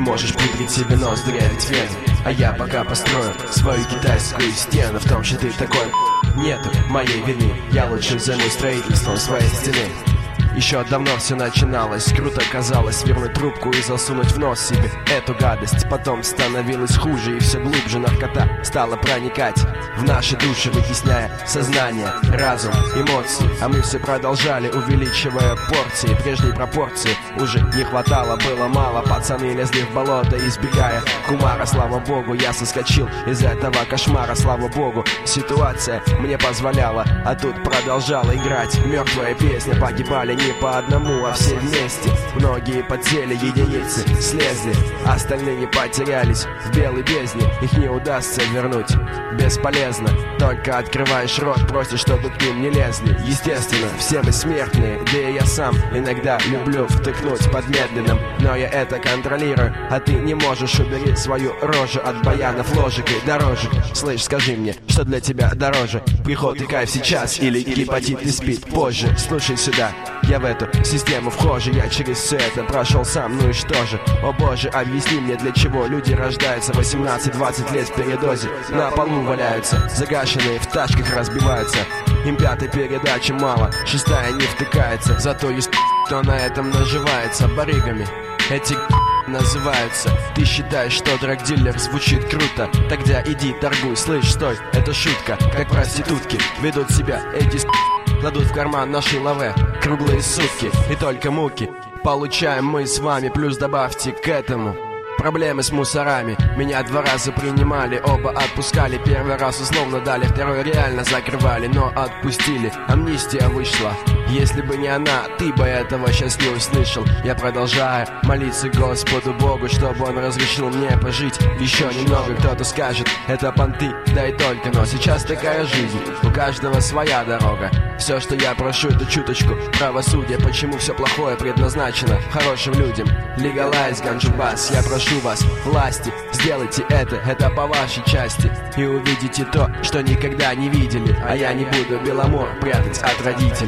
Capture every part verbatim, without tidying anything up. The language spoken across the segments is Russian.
можешь пудрить себе нос, дырявить вены, а я пока построю свою китайскую стену. В том, что ты такой, нету моей вины. Я лучше займусь строительством своей стены. Еще давно все начиналось, круто казалось вернуть трубку и засунуть в нос себе эту гадость. Потом становилось хуже, и все глубже наркота стала проникать в наши души, вытесняя сознание, разум, эмоции. А мы все продолжали, увеличивая порции. Прежней пропорции уже не хватало, было мало. Пацаны лезли в болото, избегая кумара. Слава богу, я соскочил из этого кошмара. Слава богу, ситуация мне позволяла, а тут продолжала играть мертвая песня. Погибали не по одному, а все вместе. Многие потели, единицы слезли, остальные потерялись в белой бездне. Их не удастся вернуть, бесполезно. Только открываешь рот, просишь, чтобы к ним не лезли. Естественно, все мы смертные, да и я сам иногда люблю втыкнуть под медленным, но я это контролирую, а ты не можешь. Убери свою рожу от баянов ложек и дорожек. Слышь, скажи мне, что для тебя дороже: приход и кайф сейчас или гепатит и спид позже? Слушай сюда, я в эту систему вхожу, я через все это прошел сам, ну и что же? О боже, объясни мне, для чего люди рождаются восемнадцать-двадцать лет в передозе, на полу валяются, загашенные в тачках разбиваются. Им пятой передачи мало, шестая не втыкается, зато есть кто на этом наживается барыгами. Эти называются. Ты считаешь, что драгдилер звучит круто? Тогда иди торгуй, слышь, стой, это шутка. Как проститутки ведут себя эти с***, кладут в карман наши лаве круглые сутки, и только муки получаем мы с вами. Плюс добавьте к этому проблемы с мусорами. Меня два раза принимали, оба отпускали. Первый раз условно дали, второй реально закрывали, но отпустили. Амнистия вышла. Если бы не она, ты бы этого сейчас не услышал. Я продолжаю молиться Господу Богу, чтобы Он разрешил мне пожить еще немного. Кто-то скажет, это понты, да и только. Но сейчас такая жизнь, у каждого своя дорога. Все, что я прошу, это чуточку правосудия. Почему все плохое предназначено хорошим людям? Легалайз ганджубас, я прошу вас, власти, сделайте это, это по вашей части. И увидите то, что никогда не видели. А я не буду Беломор прятать от родителей.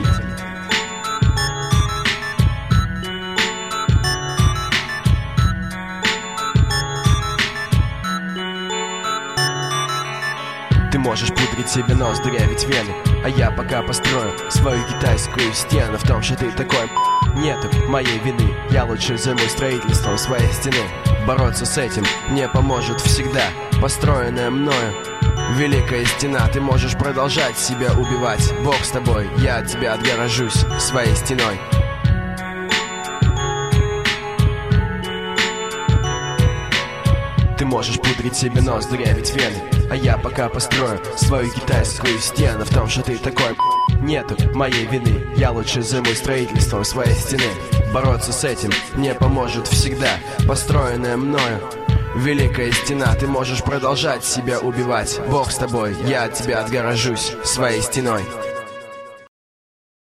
Ты можешь пудрить себе нос, дырявить вены, а я пока построю свою китайскую стену. В том, что ты такой, нету моей вины. Я лучше займусь строительством своей стены. Бороться с этим мне поможет всегда построенная мною великая стена. Ты можешь продолжать себя убивать, Бог с тобой, я от тебя отгорожусь своей стеной. Ты можешь пудрить себе нос, дырявить вены, а я пока построю свою китайскую стену. В том, что ты такой, нету моей вины. Я лучше займусь строительством своей стены. Бороться с этим мне поможет всегда построенная мною великая стена. Ты можешь продолжать себя убивать, Бог с тобой, я от тебя отгорожусь своей стеной.